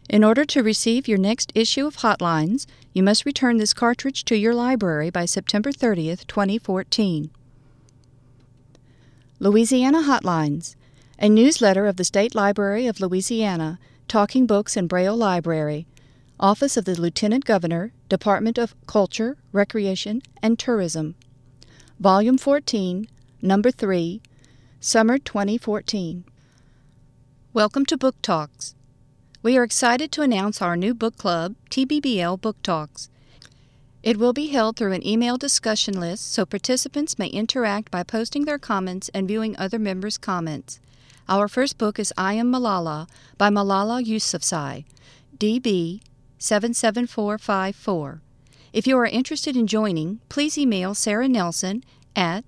In order to receive your next issue of Hotlines, you must return this cartridge to your library by September 30th, 2014. Louisiana Hotlines, a newsletter of the State Library of Louisiana, Talking Books and Braille Library, Office of the Lieutenant Governor, Department of Culture, Recreation, and Tourism. Volume 14, Number 3, Summer 2014. Welcome to Book Talks. We are excited to announce our new book club, TBBL Book Talks. It will be held through an email discussion list so participants may interact by posting their comments and viewing other members' comments. Our first book is I Am Malala by Malala Yousafzai, DB 77454. If you are interested in joining, please email Sarah Nelson at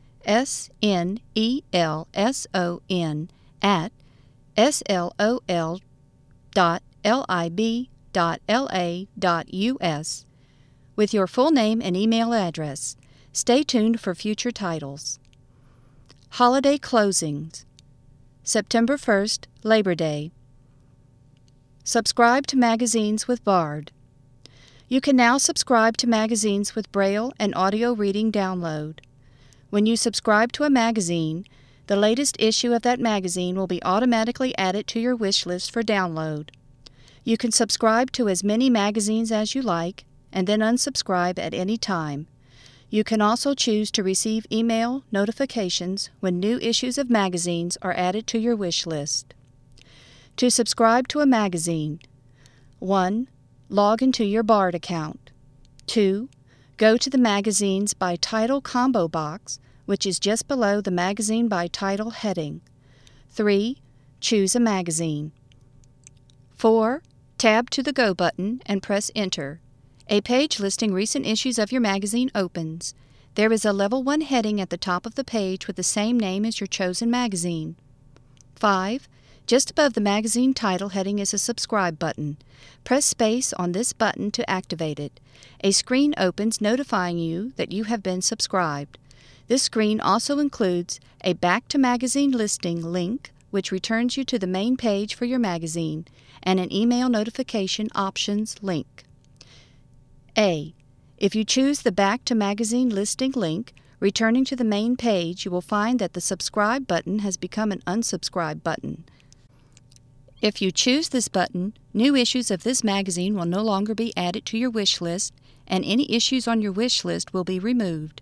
snelson@slol.lib.la.us with your full name and email address. Stay tuned for future titles. Holiday Closings. September 1st, Labor Day. Subscribe to magazines with Bard. You can now subscribe to magazines with Braille and audio reading download. When you subscribe to a magazine, the latest issue of that magazine will be automatically added to your wish list for download. You can subscribe to as many magazines as you like, and then unsubscribe at any time. You can also choose to receive email notifications when new issues of magazines are added to your wish list. To subscribe to a magazine: 1. Log into your Bard account. 2. Go to the Magazines by Title combo box, which is just below the Magazine by Title heading. 3. Choose a magazine. 4. Tab to the Go button and press Enter. A page listing recent issues of your magazine opens. There is a Level 1 heading at the top of the page with the same name as your chosen magazine. 5. Just above the magazine title heading is a Subscribe button. Press space on this button to activate it. A screen opens notifying you that you have been subscribed. This screen also includes a Back to Magazine listing link, which returns you to the main page for your magazine, and an email notification options link. A. If you choose the Back to Magazine listing link, returning to the main page, you will find that the Subscribe button has become an Unsubscribe button. If you choose this button, new issues of this magazine will no longer be added to your wish list, and any issues on your wish list will be removed.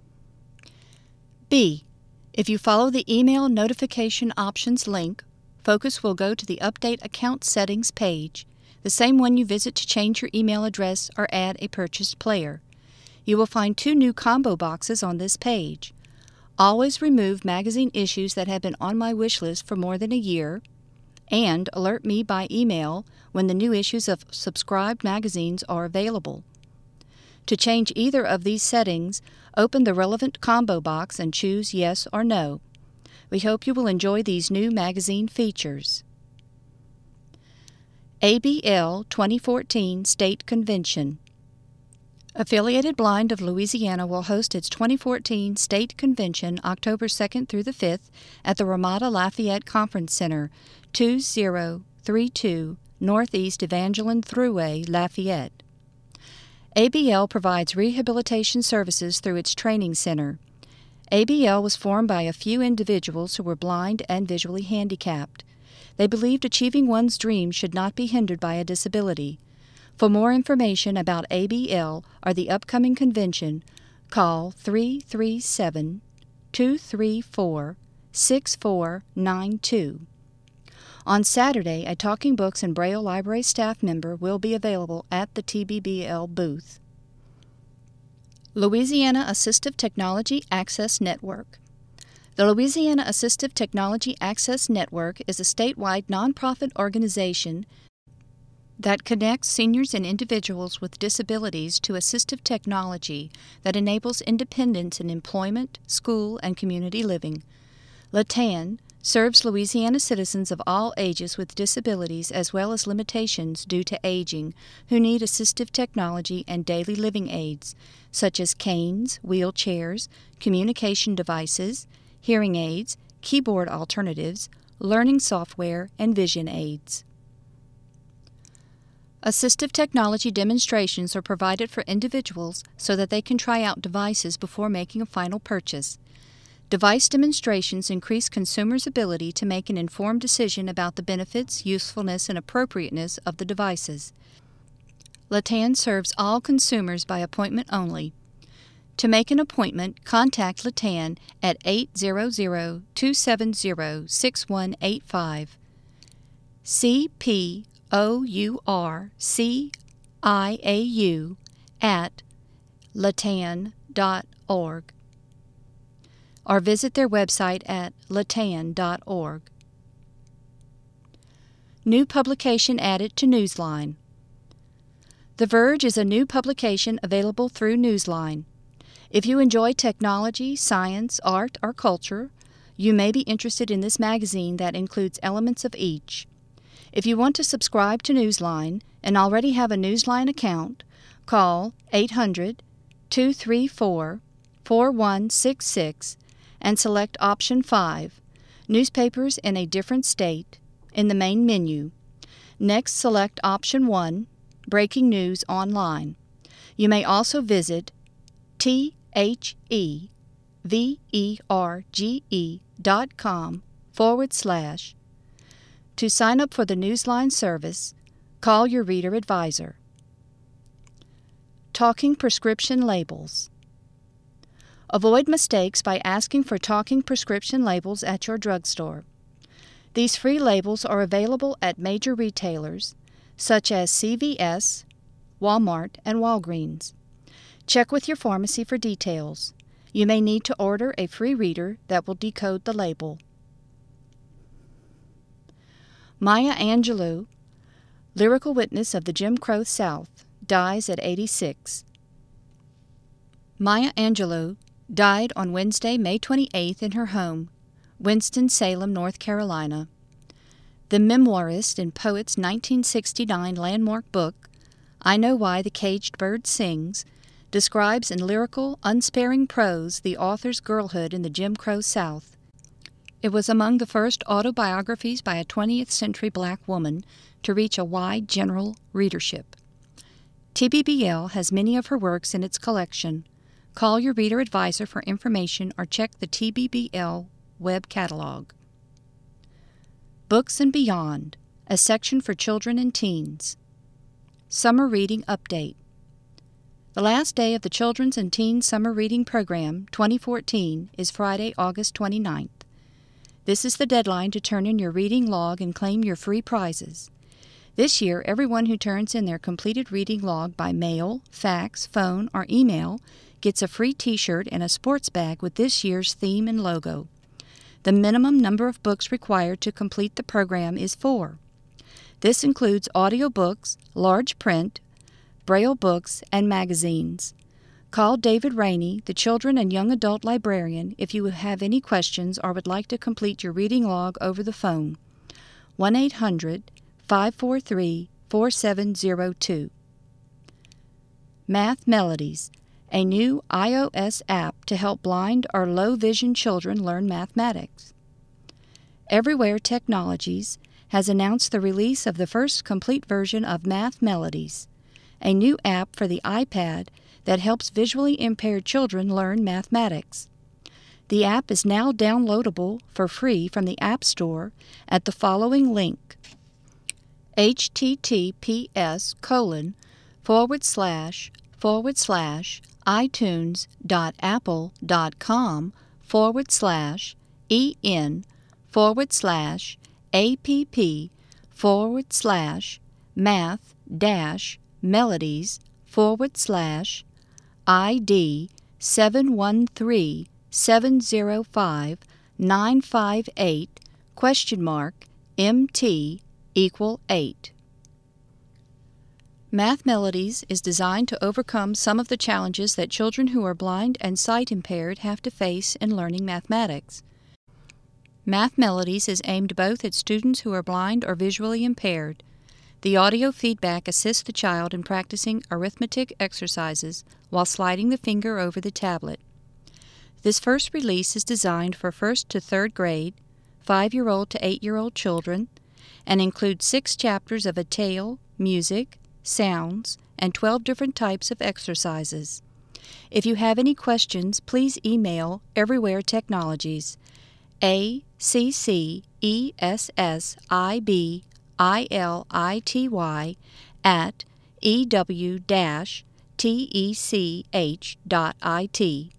B. If you follow the email notification options link, focus will go to the Update Account Settings page, the same one you visit to change your email address or add a purchased player. You will find 2 new combo boxes on this page. Always remove magazine issues that have been on my wish list for more than a year, and alert me by email when the new issues of subscribed magazines are available. To change either of these settings, open the relevant combo box and choose Yes or No. We hope you will enjoy these new magazine features. ABL 2014 State Convention. Affiliated Blind of Louisiana will host its 2014 State Convention October 2nd through the 5th at the Ramada Lafayette Conference Center, 2032 Northeast Evangeline Thruway, Lafayette. ABL provides rehabilitation services through its training center. ABL was formed by a few individuals who were blind and visually handicapped. They believed achieving one's dream should not be hindered by a disability. For more information about ABL or the upcoming convention, call 337-234-6492. On Saturday, a Talking Books and Braille Library staff member will be available at the TBBL booth. Louisiana Assistive Technology Access Network. The Louisiana Assistive Technology Access Network is a statewide nonprofit organization that connects seniors and individuals with disabilities to assistive technology that enables independence in employment, school, and community living. LATAN serves Louisiana citizens of all ages with disabilities as well as limitations due to aging who need assistive technology and daily living aids, such as canes, wheelchairs, communication devices, hearing aids, keyboard alternatives, learning software, and vision aids. Assistive technology demonstrations are provided for individuals so that they can try out devices before making a final purchase. Device demonstrations increase consumers' ability to make an informed decision about the benefits, usefulness, and appropriateness of the devices. Latan serves all consumers by appointment only. To make an appointment, contact Latan at 800-270-6185. CPOURCIAU@latan.org, or visit their website at latan.org. New publication added to Newsline. The Verge is a new publication available through Newsline. If you enjoy technology, science, art, or culture, you may be interested in this magazine that includes elements of each. If you want to subscribe to Newsline and already have a Newsline account, call 800-234-4166 and select option 5, Newspapers in a Different State, in the main menu. Next, select option 1, Breaking News Online. You may also visit theverge.com/. To sign up for the Newsline service, call your reader advisor. Talking prescription labels. Avoid mistakes by asking for talking prescription labels at your drugstore. These free labels are available at major retailers such as CVS, Walmart, and Walgreens. Check with your pharmacy for details. You may need to order a free reader that will decode the label. Maya Angelou, lyrical witness of the Jim Crow South, dies at 86. Maya Angelou died on Wednesday, May 28th in her home, Winston-Salem, North Carolina. The memoirist and poet's 1969 landmark book, I Know Why the Caged Bird Sings, describes in lyrical, unsparing prose the author's girlhood in the Jim Crow South. It was among the first autobiographies by a 20th century black woman to reach a wide general readership. TBBL has many of her works in its collection. Call your reader advisor for information or check the TBBL web catalog. Books and Beyond, a section for children and teens. Summer Reading Update. The last day of the Children's and Teens Summer Reading Program 2014 is Friday, August 29th. This is the deadline to turn in your reading log and claim your free prizes. This year, everyone who turns in their completed reading log by mail, fax, phone, or email gets a free T-shirt and a sports bag with this year's theme and logo. The minimum number of books required to complete the program is 4. This includes audiobooks, large print, Braille books, and magazines. Call David Rainey, the Children and Young Adult Librarian, if you have any questions or would like to complete your reading log over the phone. 1-800-543-4702. Math Melodies, a new iOS app to help blind or low-vision children learn mathematics. Everywhere Technologies has announced the release of the first complete version of Math Melodies, a new app for the iPad that helps visually impaired children learn mathematics. The app is now downloadable for free from the App Store at the following link: https://iTunes.apple.com/en/math-melodies/ID 7137058?MT=8. Math Melodies is designed to overcome some of the challenges that children who are blind and sight-impaired have to face in learning mathematics. Math Melodies is aimed both at students who are blind or visually impaired. The audio feedback assists the child in practicing arithmetic exercises while sliding the finger over the tablet. This first release is designed for 1st to 3rd grade, 5-year-old to 8-year-old children, and includes 6 chapters of a tale, music, sounds, and 12 different types of exercises. If you have any questions, please email Everywhere Technologies, ACCESSIBILITY@ew-tech.it.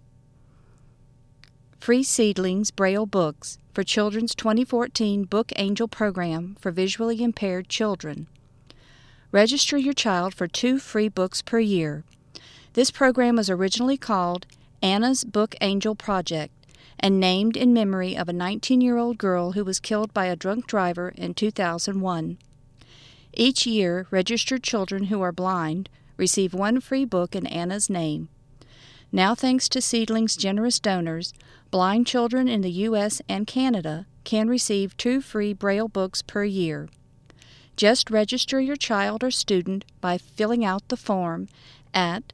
Free Seedlings Braille Books for Children's 2014 Book Angel Program for Visually Impaired Children. Register your child for 2 free books per year. This program was originally called Anna's Book Angel Project and named in memory of a 19-year-old girl who was killed by a drunk driver in 2001. Each year, registered children who are blind receive 1 free book in Anna's name. Now, thanks to Seedling's generous donors, blind children in the U.S. and Canada can receive 2 free Braille books per year. Just register your child or student by filling out the form at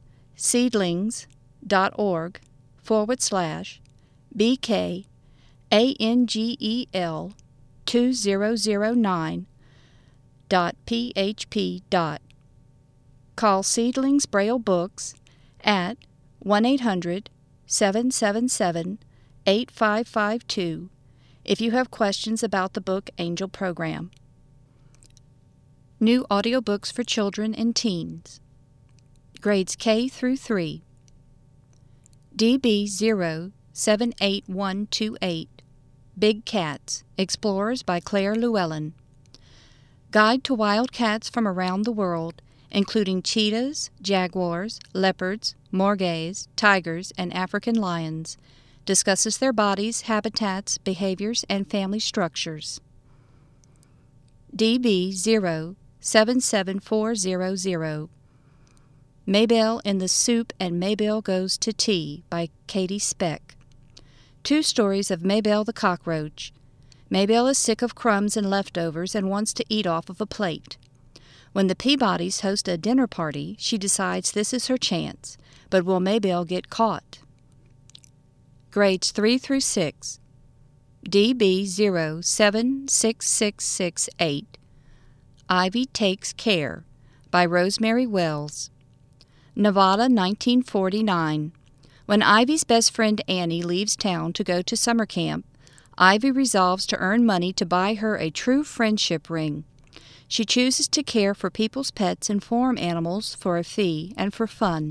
seedlings.org/BKANGEL2009.php. Call Seedlings Braille Books at 1-800-777-8552 if you have questions about the Book Angel program. New audiobooks for children and teens. Grades K through 3. DB078128. Big Cats, Explorers by Claire Llewellyn. Guide to wild cats from around the world, including cheetahs, jaguars, leopards, morgays, tigers, and African lions. Discusses their bodies, habitats, behaviors, and family structures. DB077400. Maybelle in the Soup and Maybelle Goes to Tea by Katie Speck. 2 stories of Maybelle the cockroach. Maybelle is sick of crumbs and leftovers and wants to eat off of a plate. When the Peabodys host a dinner party, she decides this is her chance, but will Maybelle get caught? Grades 3 through 6. DB076668. Ivy Takes Care by Rosemary Wells. Nevada, 1949. When Ivy's best friend Annie leaves town to go to summer camp, Ivy resolves to earn money to buy her a true friendship ring. She chooses to care for people's pets and farm animals for a fee and for fun.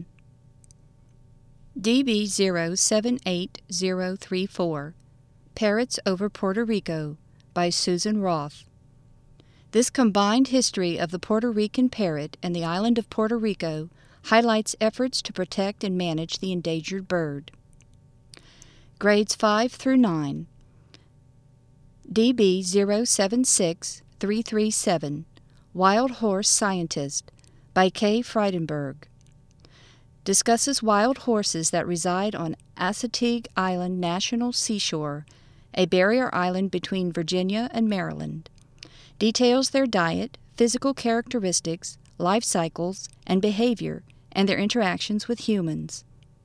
DB078034. Parrots Over Puerto Rico by Susan Roth. This combined history of the Puerto Rican parrot and the island of Puerto Rico highlights efforts to protect and manage the endangered bird. Grades 5 through 9. DB076337. Wild Horse Scientist by Kay Friedenberg. Discusses wild horses that reside on Assateague Island National Seashore, a barrier island between Virginia and Maryland. Details their diet, physical characteristics, life cycles, and behavior, and their interactions with humans.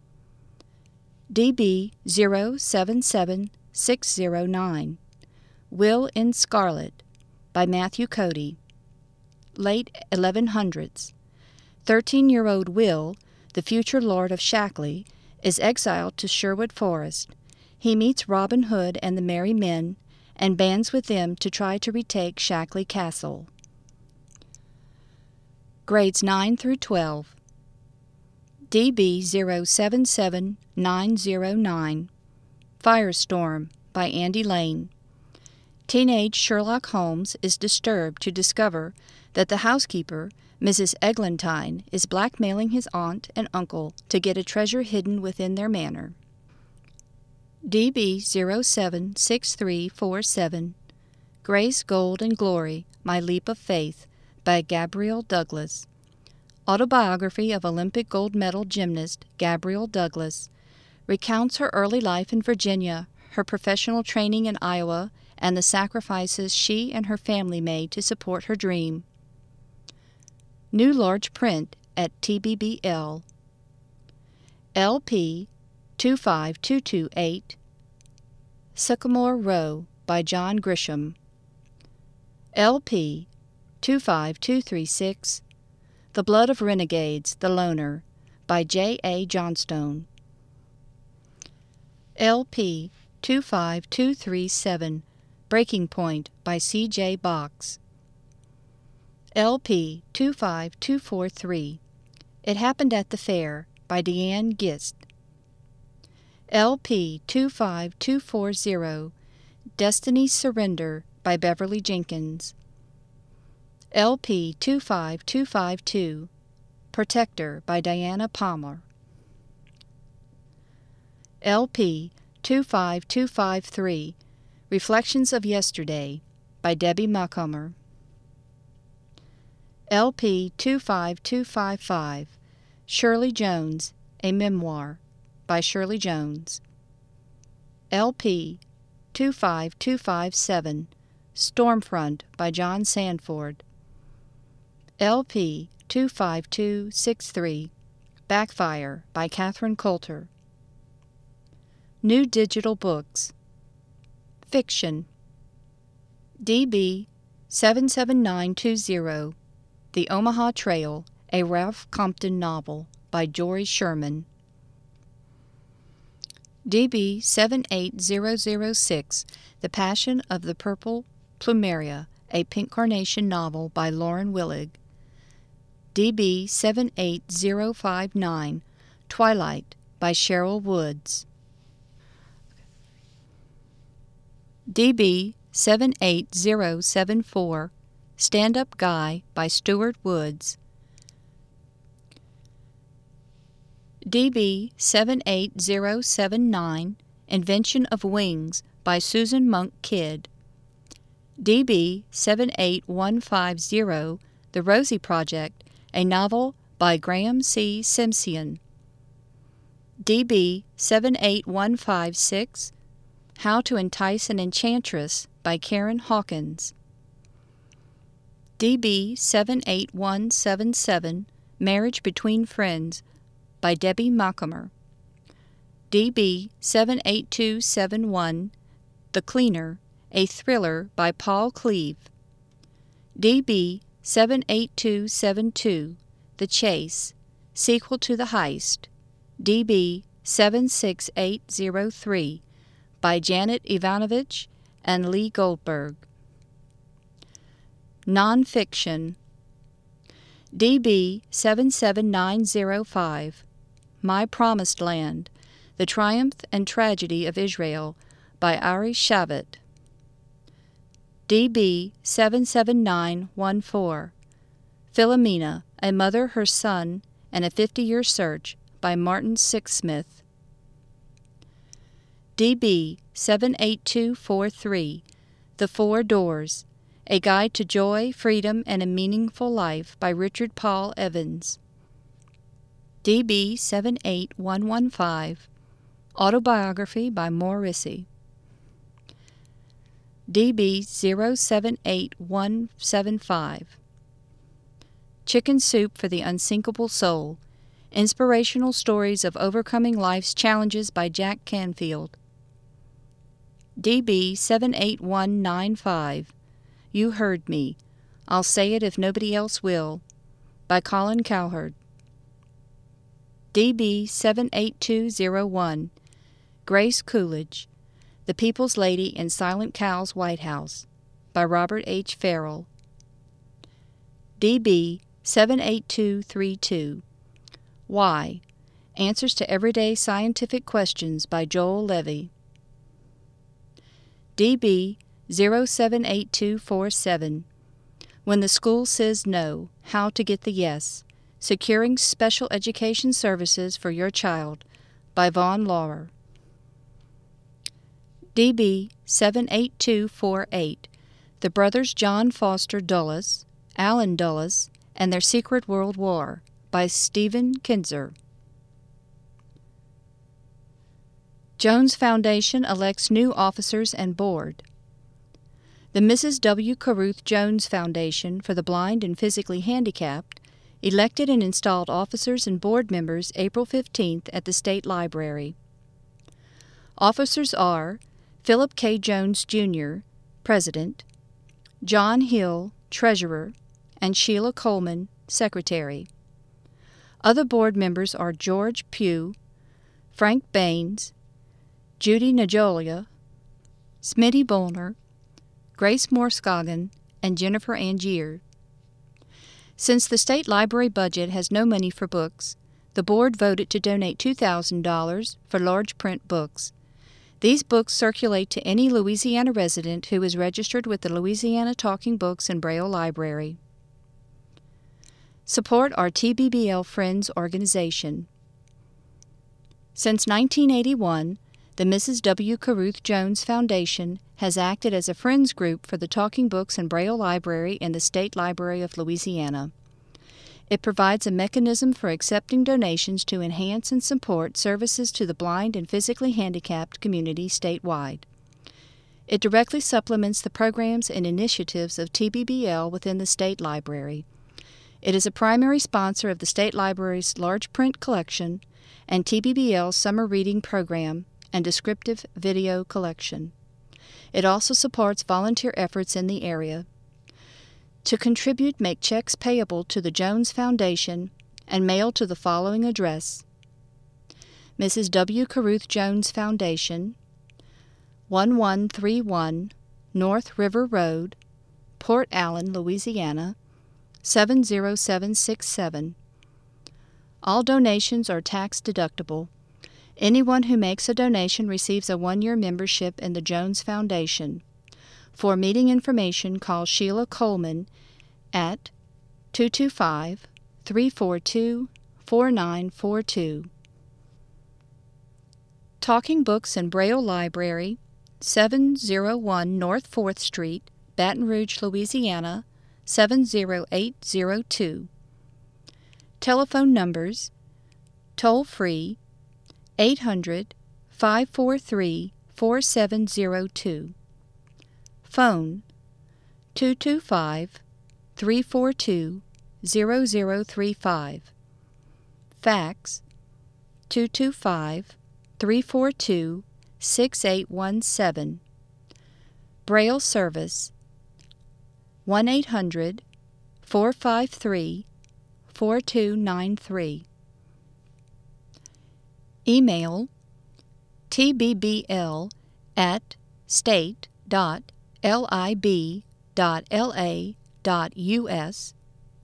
DB077609. Will in Scarlet by Matthew Cody. Late 1100s. 13-year-old Will, the future Lord of Shackley, is exiled to Sherwood Forest. He meets Robin Hood and the Merry Men and bands with them to try to retake Shackley Castle. Grades 9 through 12. DB077909. Firestorm by Andy Lane. Teenage Sherlock Holmes is disturbed to discover that the housekeeper, Mrs. Eglantine, is blackmailing his aunt and uncle to get a treasure hidden within their manor. DB076347. Grace, Gold, and Glory, My Leap of Faith by Gabrielle Douglas. Autobiography of Olympic gold medal gymnast Gabrielle Douglas recounts her early life in Virginia, her professional training in Iowa, and the sacrifices she and her family made to support her dream. New large print at TBBL. LP 25228. Sycamore Row by John Grisham. LP 25236. The Blood of Renegades, The Loner, by J. A. Johnstone. LP 25237, Breaking Point, by C. J. Box. LP 25243, It Happened at the Fair, by Deanne Gist. LP 25240, Destiny's Surrender, by Beverly Jenkins. LP 25252, Protector, by Diana Palmer. LP 25253, Reflections of Yesterday, by Debbie Macomber. LP 25255, Shirley Jones, A Memoir, by Shirley Jones. LP 25257, Stormfront, by John Sandford. LP 25263, Backfire, by Catherine Coulter. New Digital Books. Fiction. DB 77920, The Omaha Trail, a Ralph Compton novel, by Jory Sherman. DB 78006, The Passion of the Purple Plumeria, a Pink Carnation novel, by Lauren Willig. DB 78059, Twilight, by Cheryl Woods. DB 78074, Stand-Up Guy, by Stuart Woods. DB 78079, Invention of Wings, by Susan Monk Kidd. DB 78150, The Rosie Project, a novel by Graham C. Simpson. DB 78156, How to Entice an Enchantress, by Karen Hawkins. DB 78177, Marriage Between Friends, by Debbie Macomber. DB 78271, The Cleaner, a thriller, by Paul Cleave. DB 78272, The Chase, sequel to The Heist, DB 76803, by Janet Ivanovich and Lee Goldberg. Nonfiction. DB 77905, My Promised Land, The Triumph and Tragedy of Israel, by Ari Shavit. DB 77914, Philomena, A Mother, Her Son, and a 50-Year Search, by Martin Sixsmith. DB 78243, The Four Doors, A Guide to Joy, Freedom, and a Meaningful Life, by Richard Paul Evans. DB 78115, Autobiography, by Morrissey. DB 078175, Chicken Soup for the Unsinkable Soul, Inspirational Stories of Overcoming Life's Challenges, by Jack Canfield. DB 78195, You Heard Me, I'll Say It If Nobody Else Will, by Colin Cowherd. DB 78201, Grace Coolidge, The People's Lady in Silent Cow's White House, by Robert H. Farrell. DB 78232, Why? Answers to Everyday Scientific Questions, by Joel Levy. DB 078247, When the School Says No, How to Get the Yes, Securing Special Education Services for Your Child, by Vaughn Laurer. DB 78248, The Brothers John Foster Dulles, Alan Dulles, and Their Secret World War, by Stephen Kinzer. Jones Foundation elects new officers and board. The Mrs. W. Caruth Jones Foundation for the Blind and Physically Handicapped elected and installed officers and board members April 15th at the State Library. Officers are Philip K. Jones, Jr., President, John Hill, Treasurer, and Sheila Coleman, Secretary. Other board members are George Pugh, Frank Baines, Judy Najolia, Smitty Bolner, Grace Morscoggin, and Jennifer Angier. Since the state library budget has no money for books, the board voted to donate $2,000 for large print books. These books circulate to any Louisiana resident who is registered with the Louisiana Talking Books and Braille Library. Support our TBBL Friends organization. Since 1981, the Mrs. W. Caruth Jones Foundation has acted as a Friends group for the Talking Books and Braille Library in the State Library of Louisiana. It provides a mechanism for accepting donations to enhance and support services to the blind and physically handicapped community statewide. It directly supplements the programs and initiatives of TBBL within the State Library. It is a primary sponsor of the State Library's large print collection and TBBL's summer reading program and descriptive video collection. It also supports volunteer efforts in the area. To contribute, make checks payable to the Jones Foundation and mail to the following address: Mrs. W. Caruth Jones Foundation, 1131 North River Road, Port Allen, Louisiana, 70767. All donations are tax deductible. Anyone who makes a donation receives a 1-year membership in the Jones Foundation. For meeting information, call Sheila Coleman at 225-342-4942. Talking Books and Braille Library, 701 North 4th Street, Baton Rouge, Louisiana, 70802. Telephone numbers: toll-free 800-543-4702. Phone 225-342-0035. Fax 225-342-6817. Braille service 1-800-453-4293. Email tbbl@state.lib.la.us,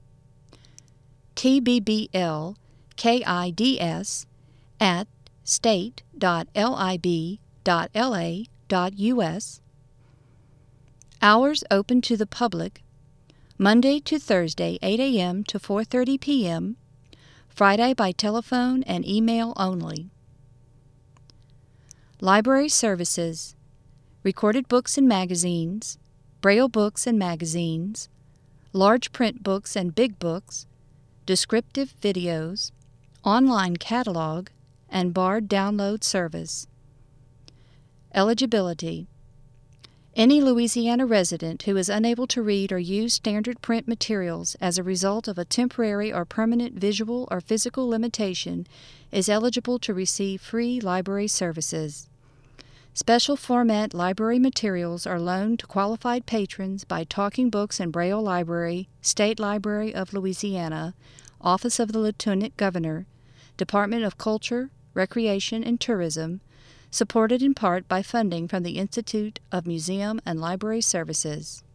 tbbblkids@state.lib.la.us. Hours open to the public: Monday to Thursday, 8 a.m. to 4:30 p.m., Friday by telephone and email only. Library services: recorded books and magazines, Braille books and magazines, large print books and big books, descriptive videos, online catalog, and Bard download service. Eligibility: any Louisiana resident who is unable to read or use standard print materials as a result of a temporary or permanent visual or physical limitation is eligible to receive free library services. Special format library materials are loaned to qualified patrons by Talking Books and Braille Library, State Library of Louisiana, Office of the Lieutenant Governor, Department of Culture, Recreation, and Tourism, supported in part by funding from the Institute of Museum and Library Services.